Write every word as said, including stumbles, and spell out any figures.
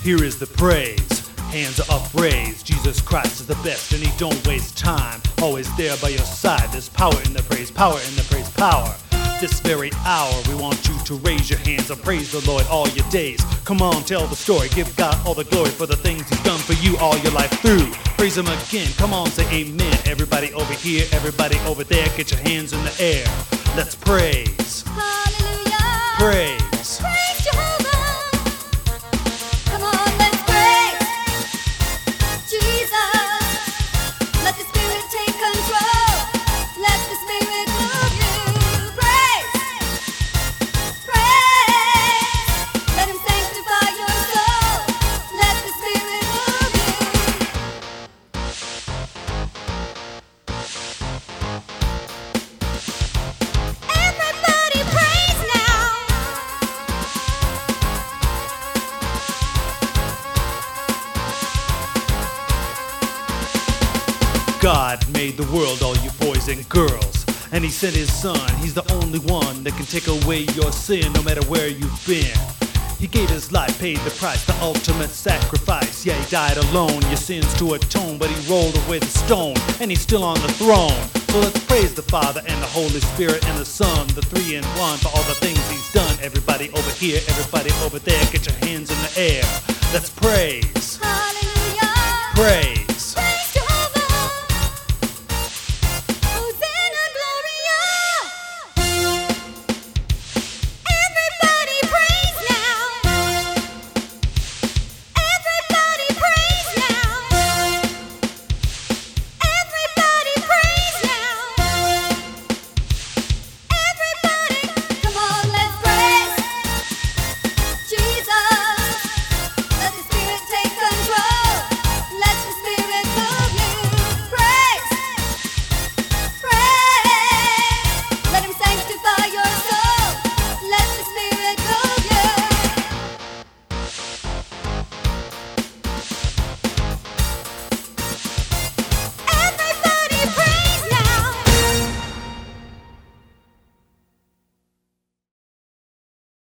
Here is the praise. Hands are upraised. Jesus Christ is the best and he don't waste time. Always there by your side. There's power in the praise, power in the praise, power. This very hour we want you to raise your hands and praise the Lord all your days. Come on, tell the story. Give God all the glory for the things he's done for you all your life through. Praise him again. Come on, say amen. Everybody over here, everybody over there, get your hands in the air. Let's praise. Hallelujah. Praise. Praise Jehovah. Come on, let's praise Jesus. Let the Spirit take control. Let the Spirit move you. Praise. Praise. Let him sanctify your soul. Let the Spirit move you. Everybody praise now. God made the world, all you boys and girls, and he sent his son. He's the only one that can take away your sin no matter where you've been. He gave his life, paid the price, the ultimate sacrifice. Yeah, he died alone, your sins to atone, but he rolled away the stone, and he's still on the throne. So let's praise the Father and the Holy Spirit and the Son, the three in one, for all the things he's done. Everybody over here, everybody over there, get your hands in the air. Let's praise. Hallelujah. Praise.